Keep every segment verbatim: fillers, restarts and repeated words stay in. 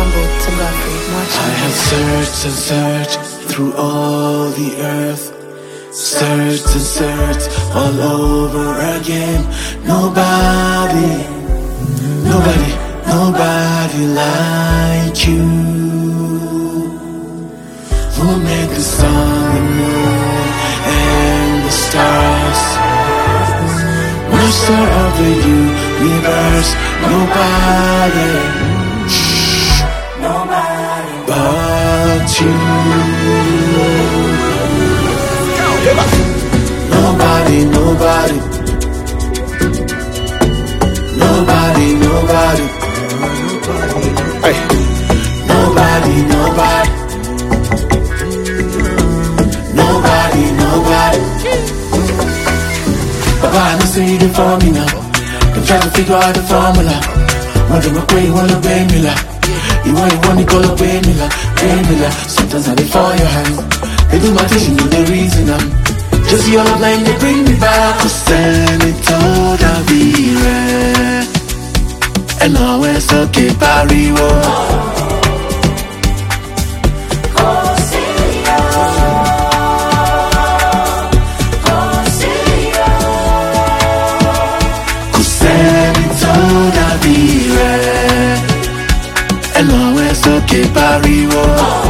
humble to Godfrey. Much I have searched and searched through all the earth, searched and searched all over again. Nobody, nobody, nobody like you. Who made the sun, the moon, and the stars? Master of the universe, nobody, nobody but you. Nobody, nobody, nobody, nobody, hey. Nobody, nobody, nobody, nobody. Papa, I know say you did for me now. I'm trying to figure out the formula. Wonder what way you wanna pay me like. You want, you want to call up pay me like, pay me like. Sometimes I dey fall your hand. They do my thing, you know the reason I'm just your line, they bring me back. Cause any told I'll be rare. And always okay, pariwo. And always okay, pariwo.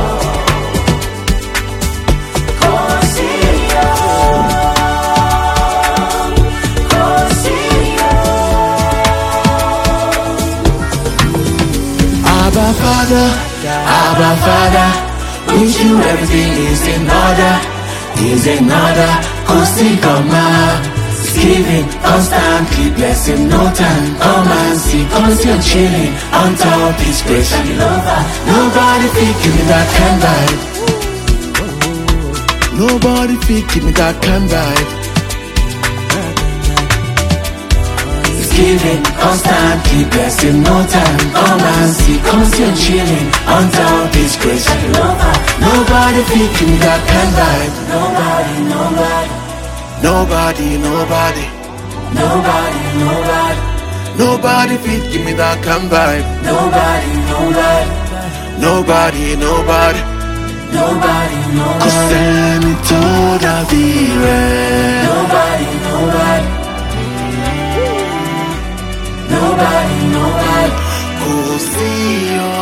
Abba Father, Abba Father, with you everything is in order, is in order. Kosi Koma, giving, constantly blessing, no time. Come and see, come and see I'm chilling on top His grace and love. Nobody fit give me that kind vibe. Nobody fit give me that kind vibe. He's giving, constantly blessing, no time. Come and see, come and see I'm chilling on top His grace and love. Nobody fit give me that kind vibe. Nobody, nobody. Nobody, nobody, nobody, nobody, nobody fit give me that kind vibe. Nobody, nobody, nobody, nobody, nobody, nobody. Cause any told I'll be rare. Nobody, nobody, nobody, nobody. Go see you.